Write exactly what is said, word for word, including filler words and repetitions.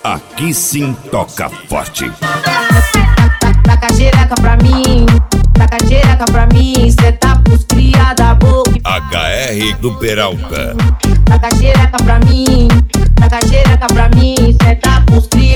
Aqui sim toca forte. Taca xereca pra mim, taca xereca pra mim, cê tá pros cria da boca. H R do Peralta. Taca xereca pra mim, taca xereca pra mim, cê tá pros cria